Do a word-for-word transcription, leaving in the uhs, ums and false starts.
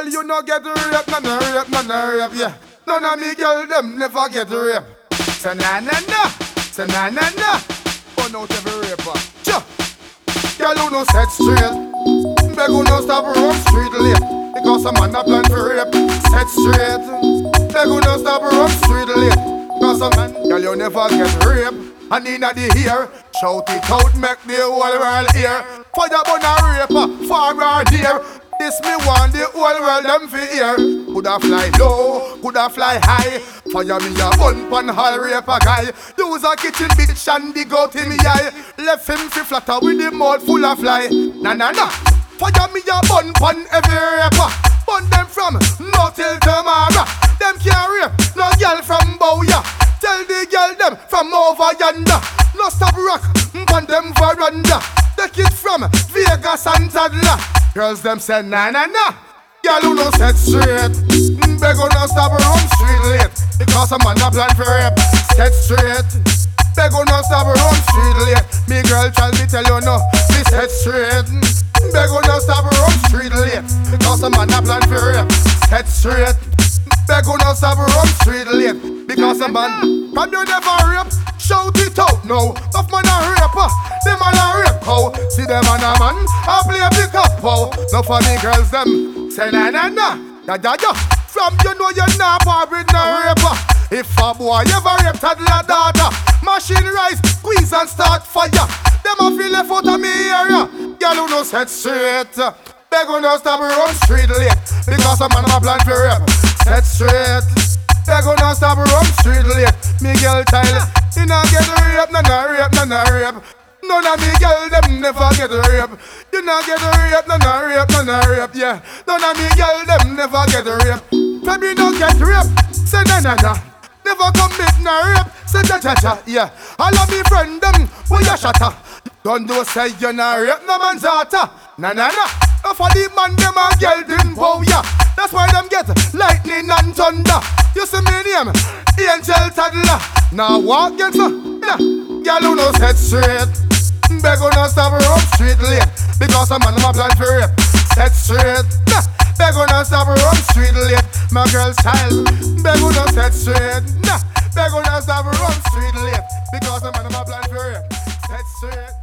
girl, you no get rape, no no rape, no no rape, yeah. None of me girl, them never get rape. Say na na na, say na na na. Burn out every raper. Cha. Girl, who no set straight. Beg who no stop run street late. Because a man a plan for rape. Set straight. Beg who no stop run street late. Because a man, girl, you never get rape. And inna the ear, shout it out, make the whole world hear. Fire burn a raper, far or near. This me want the whole world them fi hear. Coulda fly low, coulda fly high. Fire me a bun pan hall rape a guy. Use a kitchen bitch and dig out in me eye. Left him fi flatter with the mouth full of fly. Na na na. Fire me a bun pan every raper. Bun them from now till tomorrow. Them can't rape no girl from Bowya. Tell the girl them from over yonder. No stop rock, pan them veranda. Take it from Vegas and Tadla. Girls them say na na na. Girl who no set straight. Beg who no stop run street late. Because a man a plan for rape. Set straight. Beg who no stop run street late. Me girl tell me tell you no. Me set straight. Beg who no stop run street late. Because a man a plan for rape. Set straight. Beg who no stop run street late. Because a man can you never rape. Shout it out now. Tough man a raper. Them man a rape how. See them man a man a play pick up how. No for me girls them say na na na. Ya ya ya. From you know you not part with no raper. If a boy ever rape toddler daughter, machine rise, squeeze and start fire. Them a feel left out of me area. Girl who no set straight. Beg who no stop run street late. Because a man a plan for rape. Set straight. Beg who no stop run street late. Me girl child, you not get rape, no no rape, no no rape. None of me girl them never get rape. You not get rape, no no rape, no no rape, yeah. None of me girl them never get rape. Baby no get rape, say na na na. Never commit no rape, say cha cha cha, yeah. All of me friend them, who ya shatter. Don't do say you not rape no man's daughter. Na na na. Now for the man them a girl them bow ya. That's why them get lightning and thunder. You see me name, Angel Toddler. Now walk get so, yeah. Girl who no set straight. Beg who no stop run street late. Because a man a plan for rape. Set straight. Nah. Beg who no stop run street late. My girl's child. Beg who no set straight. Nah. Beg who no stop run street late. Because a man a plan for rape. Set straight.